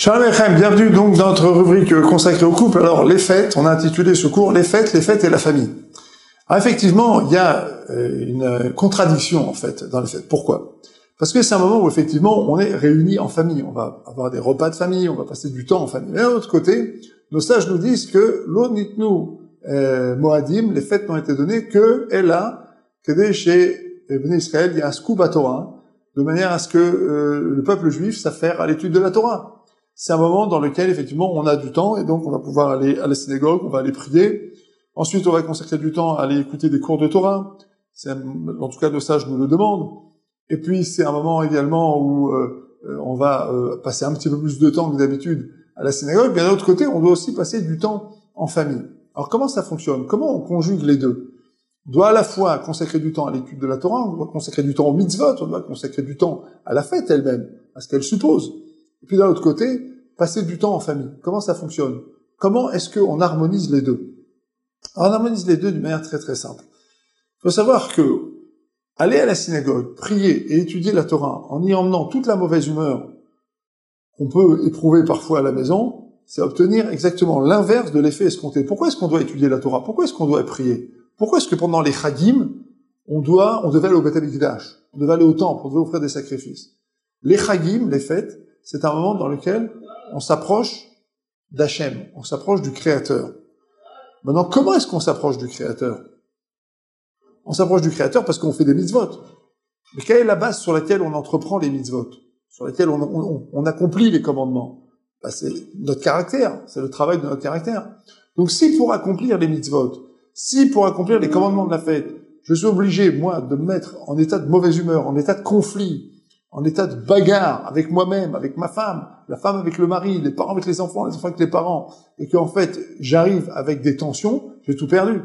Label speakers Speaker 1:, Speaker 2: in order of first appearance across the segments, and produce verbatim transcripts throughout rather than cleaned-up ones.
Speaker 1: Shalom Aleichem, bienvenue donc dans notre rubrique consacrée au couple. Alors, les fêtes, on a intitulé ce cours « Les fêtes, les fêtes et la famille ». Alors, effectivement, il y a une contradiction, en fait, dans les fêtes. Pourquoi? Parce que c'est un moment où, effectivement, on est réunis en famille. On va avoir des repas de famille, on va passer du temps en famille. Mais d'un autre côté, nos sages nous disent que « Lo nitnu moadim », les fêtes n'ont été données que « Ella », que chez Bnei Israël, il y a un scoop à Torah, de manière à ce que euh, le peuple juif s'affaire à l'étude de la Torah. C'est un moment dans lequel, effectivement, on a du temps, et donc on va pouvoir aller à la synagogue, on va aller prier. Ensuite, on va consacrer du temps à aller écouter des cours de Torah. C'est, en tout cas, nos sages nous le demandent. Et puis, c'est un moment également où euh, on va euh, passer un petit peu plus de temps que d'habitude à la synagogue. Mais d'un autre côté, on doit aussi passer du temps en famille. Alors, comment ça fonctionne? Comment on conjugue les deux? On doit à la fois consacrer du temps à l'étude de la Torah, on doit consacrer du temps au mitzvot, on doit consacrer du temps à la fête elle-même, à ce qu'elle suppose. Et puis d'un autre côté, passer du temps en famille. Comment ça fonctionne? Comment est-ce qu'on harmonise les deux? Alors, on harmonise les deux d'une manière très très simple. Il faut savoir que aller à la synagogue, prier et étudier la Torah en y emmenant toute la mauvaise humeur qu'on peut éprouver parfois à la maison, c'est obtenir exactement l'inverse de l'effet escompté. Pourquoi est-ce qu'on doit étudier la Torah? Pourquoi est-ce qu'on doit prier? Pourquoi est-ce que pendant les Chagim, on doit, on devait aller au Beth Amikdash, on devait aller au temple, on devait offrir des sacrifices? Les Chagim, les fêtes, c'est un moment dans lequel on s'approche d'Hachem, on s'approche du Créateur. Maintenant, comment est-ce qu'on s'approche du Créateur? On s'approche du Créateur parce qu'on fait des mitzvot. Mais quelle est la base sur laquelle on entreprend les mitzvot? Sur laquelle on, on, on accomplit les commandements? Ben, c'est notre caractère, c'est le travail de notre caractère. Donc si pour accomplir les mitzvot, si pour accomplir les commandements de la fête, je suis obligé, moi, de me mettre en état de mauvaise humeur, en état de conflit, en état de bagarre avec moi-même, avec ma femme, la femme avec le mari, les parents avec les enfants, les enfants avec les parents, et qu'en fait, j'arrive avec des tensions, j'ai tout perdu.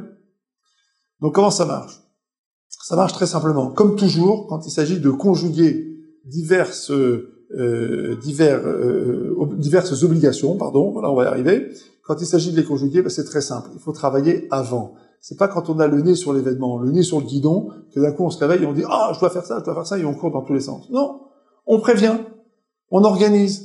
Speaker 1: Donc comment ça marche? Ça marche très simplement. Comme toujours, quand il s'agit de conjuguer diverses, euh, divers, euh, diverses obligations, pardon, voilà, on va y arriver. Quand il s'agit de les conjuguer, ben c'est très simple. Il faut travailler avant. C'est pas quand on a le nez sur l'événement, le nez sur le guidon, que d'un coup on se réveille et on dit « Ah, je dois faire ça, je dois faire ça », et on court dans tous les sens. Non, on prévient, on organise.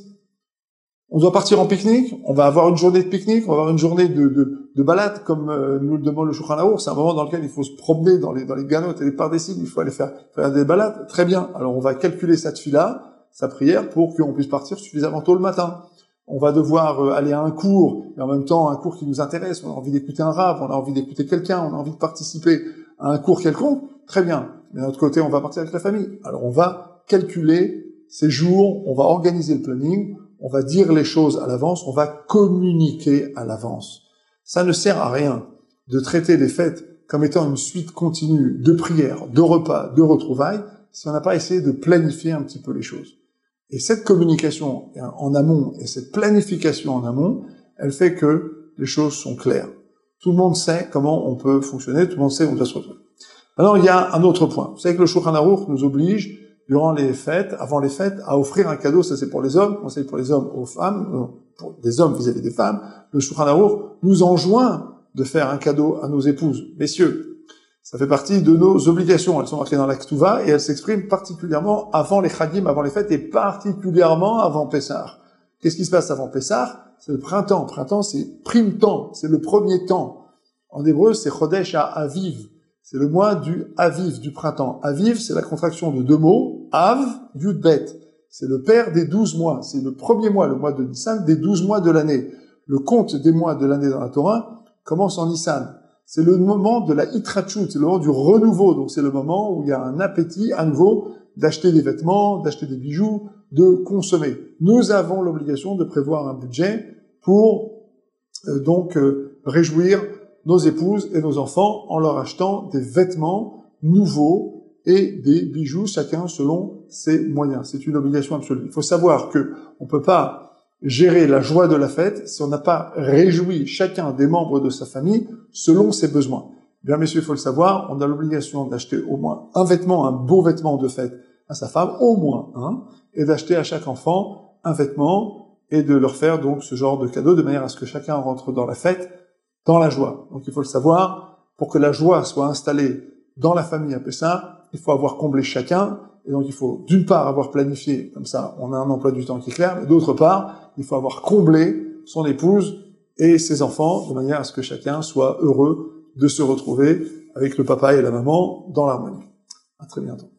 Speaker 1: On doit partir en pique-nique, on va avoir une journée de pique-nique, on va avoir une journée de, de, de balade, comme euh, nous le demande le Shulchan Arour. C'est un moment dans lequel il faut se promener dans les, dans les ganotes et les pardessim, il faut aller faire, faire des balades. Très bien, alors on va calculer sa tefila, sa prière, pour qu'on puisse partir suffisamment tôt le matin. On va devoir aller à un cours, mais en même temps un cours qui nous intéresse, on a envie d'écouter un rap, on a envie d'écouter quelqu'un, on a envie de participer à un cours quelconque, très bien. Mais d'un autre côté, on va partir avec la famille. Alors on va calculer ces jours, on va organiser le planning, on va dire les choses à l'avance, on va communiquer à l'avance. Ça ne sert à rien de traiter les fêtes comme étant une suite continue de prières, de repas, de retrouvailles, si on n'a pas essayé de planifier un petit peu les choses. Et cette communication en amont et cette planification en amont, elle fait que les choses sont claires. Tout le monde sait comment on peut fonctionner, tout le monde sait où on doit se retrouver. Alors, il y a un autre point. Vous savez que le Shulchan Arour nous oblige, durant les fêtes, avant les fêtes, à offrir un cadeau, ça c'est pour les hommes, conseil pour les hommes aux femmes, pour des hommes vis-à-vis des femmes. Le Shulchan Arour nous enjoint de faire un cadeau à nos épouses. Messieurs, ça fait partie de nos obligations. Elles sont marquées dans la Ketouva et elles s'expriment particulièrement avant les Chagim, avant les fêtes et particulièrement avant Pessah. Qu'est-ce qui se passe avant Pessah? C'est le printemps. Printemps, c'est prime temps. C'est le premier temps. En hébreu, c'est Chodesh Aviv. C'est le mois du Aviv, du printemps. Aviv, c'est la contraction de deux mots. Av, Yud Bet. C'est le père des douze mois. C'est le premier mois, le mois de Nissan, des douze mois de l'année. Le compte des mois de l'année dans la Torah commence en Nissan. C'est le moment de la hitrachut, c'est le moment du renouveau. Donc c'est le moment où il y a un appétit à nouveau d'acheter des vêtements, d'acheter des bijoux, de consommer. Nous avons l'obligation de prévoir un budget pour euh, donc euh, réjouir nos épouses et nos enfants en leur achetant des vêtements nouveaux et des bijoux, chacun selon ses moyens. C'est une obligation absolue. Il faut savoir que on peut pas gérer la joie de la fête si on n'a pas réjoui chacun des membres de sa famille selon ses besoins. Bien, messieurs, il faut le savoir, on a l'obligation d'acheter au moins un vêtement, un beau vêtement de fête à sa femme, au moins un, et d'acheter à chaque enfant un vêtement et de leur faire donc ce genre de cadeau de manière à ce que chacun rentre dans la fête, dans la joie. Donc il faut le savoir, pour que la joie soit installée dans la famille à Pessah, il faut avoir comblé chacun, et donc il faut d'une part avoir planifié, comme ça on a un emploi du temps qui est clair, mais d'autre part, il faut avoir comblé son épouse et ses enfants, de manière à ce que chacun soit heureux de se retrouver avec le papa et la maman dans l'harmonie. À très bientôt.